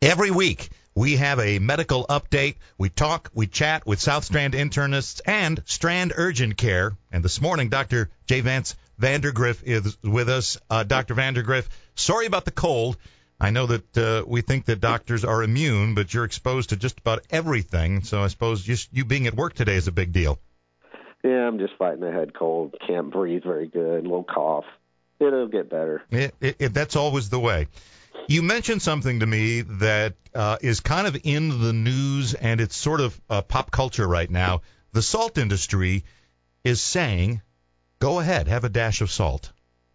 Every week, we have a medical update. We talk, we chat with South Strand internists and Strand Urgent Care. And this morning, Dr. J. Vance Vandergriff is with us. Dr. Vandergriff, sorry about the cold. I know that we think that doctors are immune, but you're exposed to just about everything. So I suppose just you being at work today is a big deal. Yeah, I'm just fighting a head cold. Can't breathe very good. A little cough. It'll get better. That's always the way. You mentioned something to me that is kind of in the news, and it's sort of pop culture right now. The salt industry is saying, go ahead, have a dash of salt.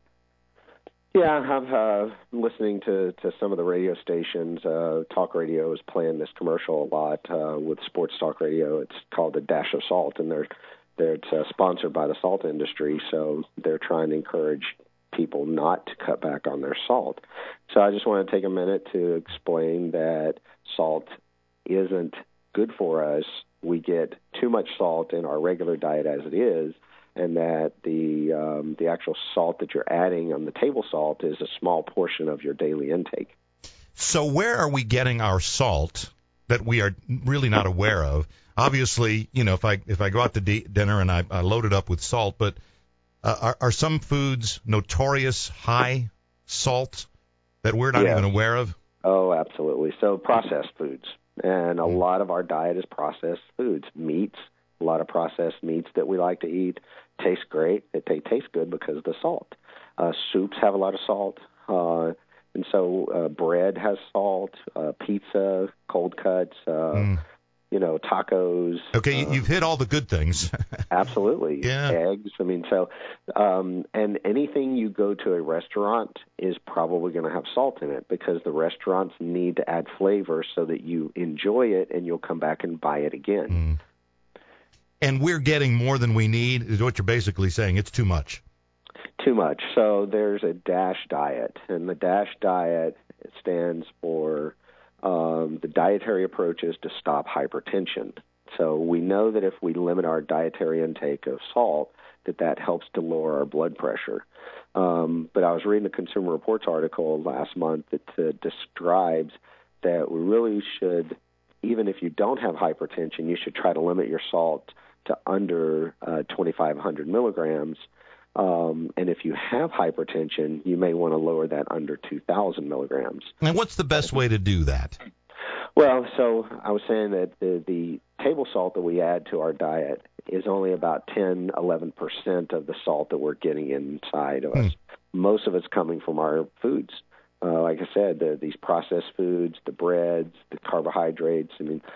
Yeah, I'm listening to some of the radio stations. Talk radio is playing this commercial a lot with sports talk radio. It's called A Dash of Salt, and it's sponsored by the salt industry, so they're trying to encourage people not to cut back on their salt. So I just want to take a minute to explain that salt isn't good for us. We get too much salt in our regular diet as it is, and that the actual salt that you're adding on the table salt is a small portion of your daily intake. So where are we getting our salt that we are really not aware of? Obviously, you know, if I go out to dinner and I load it up with salt, but are some foods notorious high salt that we're not even aware of? Oh, absolutely. So processed foods, and a lot of our diet is processed foods. Meats, a lot of processed meats that we like to eat taste great. They taste good because of the salt. Soups have a lot of salt, and so bread has salt. Pizza, cold cuts. Tacos. Okay, you've hit all the good things. Absolutely. Yeah. Eggs. I mean, so, and anything you go to a restaurant is probably going to have salt in it because the restaurants need to add flavor so that you enjoy it and you'll come back and buy it again. And we're getting more than we need, is what you're basically saying. It's too much. Too much. So there's a DASH diet, and the DASH diet stands for the dietary approaches to stop hypertension. So we know that if we limit our dietary intake of salt, that helps to lower our blood pressure. But I was reading a Consumer Reports article last month that describes that we really should, even if you don't have hypertension, you should try to limit your salt to under 2,500 milligrams. And if you have hypertension, you may want to lower that under 2,000 milligrams. And what's the best way to do that? Well, so I was saying that the table salt that we add to our diet is only about 10-11% of the salt that we're getting inside of us. Most of it's coming from our foods. Like I said, these processed foods, the breads, the carbohydrates. I mean,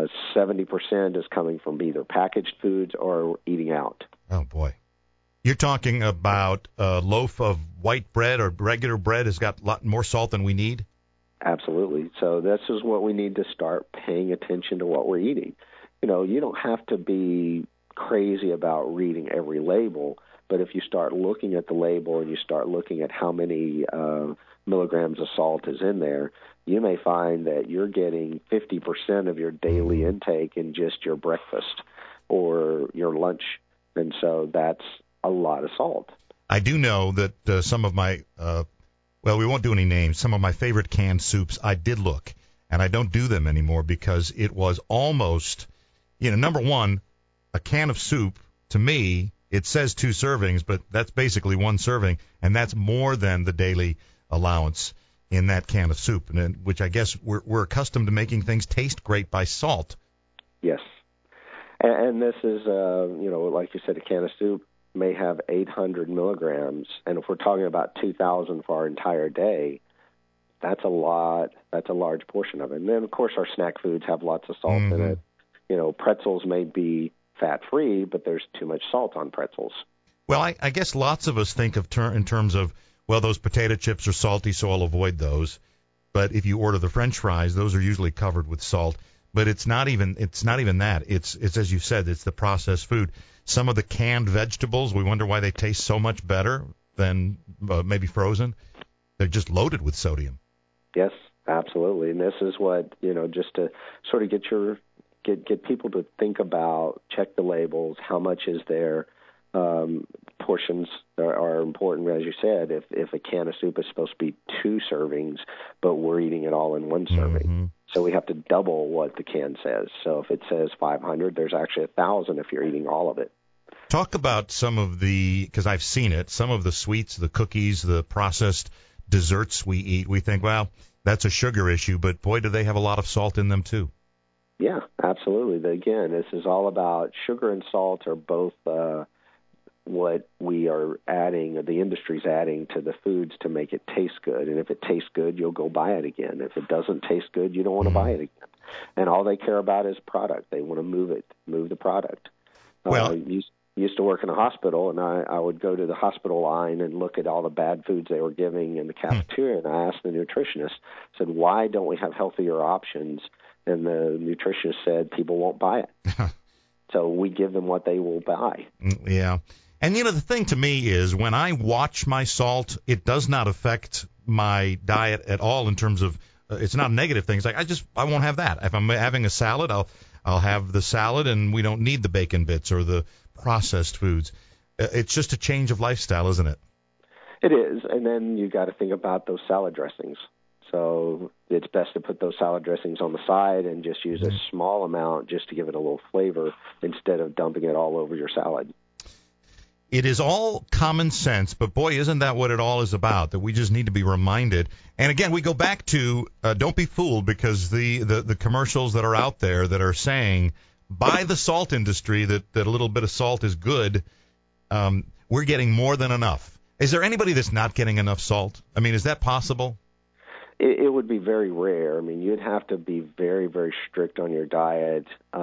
70% is coming from either packaged foods or eating out. Oh, boy. You're talking about a loaf of white bread or regular bread has got a lot more salt than we need? Absolutely. So this is what we need to start paying attention to what we're eating. You know, you don't have to be crazy about reading every label, but if you start looking at the label and you start looking at how many milligrams of salt is in there, you may find that you're getting 50% of your daily intake in just your breakfast or your lunch. And so that's a lot of salt. I do know that some of my, we won't do any names, some of my favorite canned soups, I did look, and I don't do them anymore because it was almost, number one, a can of soup, to me, it says 2 servings, but that's basically 1 serving, and that's more than the daily allowance in that can of soup, which I guess we're accustomed to making things taste great by salt. Yes. And this is, like you said, a can of soup may have 800 milligrams, and if we're talking about 2,000 for our entire day, that's a lot. That's a large portion of it. And then, of course, our snack foods have lots of salt in it. Pretzels may be fat-free, but there's too much salt on pretzels. Well, I guess lots of us think of in terms of, those potato chips are salty, so I'll avoid those. But if you order the French fries, those are usually covered with salt. But it's not even that. It's as you said, it's the processed food. Some of the canned vegetables, we wonder why they taste so much better than maybe frozen. They're just loaded with sodium. Yes, absolutely. And this is what, just to sort of get people to think about, check the labels, how much is there, portions are important, as you said. If a can of soup is supposed to be 2 servings, but we're eating it all in 1 serving. Mm-hmm. So we have to double what the can says. So if it says 500, there's actually 1,000 if you're eating all of it. Talk about some of the, because I've seen it, some of the sweets, the cookies, the processed desserts we eat. We think, well, that's a sugar issue, but boy, do they have a lot of salt in them too. Yeah, absolutely. But again, this is all about sugar and salt are both what we are adding, or the industry's adding to the foods to make it taste good. And if it tastes good, you'll go buy it again. If it doesn't taste good, you don't want to buy it again. And all they care about is product. They want to move the product. Well, used to work in a hospital, and I would go to the hospital line and look at all the bad foods they were giving in the cafeteria, and I asked the nutritionist, said, why don't we have healthier options? And the nutritionist said, people won't buy it. So we give them what they will buy. Yeah. And, the thing to me is when I watch my salt, it does not affect my diet at all in terms of it's not negative things. Like I won't have that. If I'm having a salad, I'll have the salad, and we don't need the bacon bits or the processed foods. It's just a change of lifestyle, isn't it? It is. And then you got to think about those salad dressings. So it's best to put those salad dressings on the side and just use a small amount just to give it a little flavor instead of dumping it all over your salad. It is all common sense, but boy, isn't that what it all is about, that we just need to be reminded. And again, we go back to don't be fooled, because the commercials that are out there that are saying buy the salt industry, that a little bit of salt is good, we're getting more than enough. Is there anybody that's not getting enough salt? I mean, is that possible? It would be very rare. I mean, you'd have to be very, very strict on your diet,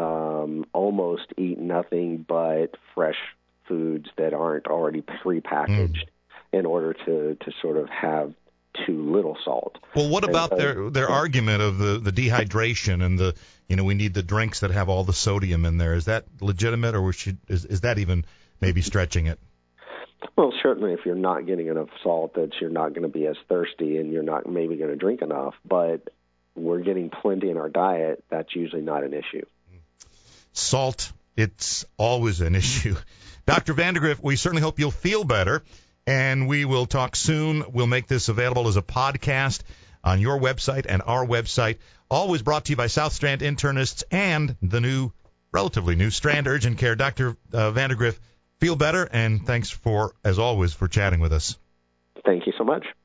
almost eat nothing but fresh foods that aren't already prepackaged in order to sort of have too little salt. Well, what about their argument of the dehydration and we need the drinks that have all the sodium in there? Is that legitimate, or is that even maybe stretching it? Well, certainly if you're not getting enough salt, that you're not going to be as thirsty and you're not maybe going to drink enough, but we're getting plenty in our diet. That's usually not an issue. Salt, it's always an issue. Dr. Vandegrift, we certainly hope you'll feel better, and we will talk soon. We'll make this available as a podcast on your website and our website. Always brought to you by South Strand Internists and the relatively new Strand Urgent Care. Dr. Vandegrift, feel better, and thanks as always, for chatting with us. Thank you so much.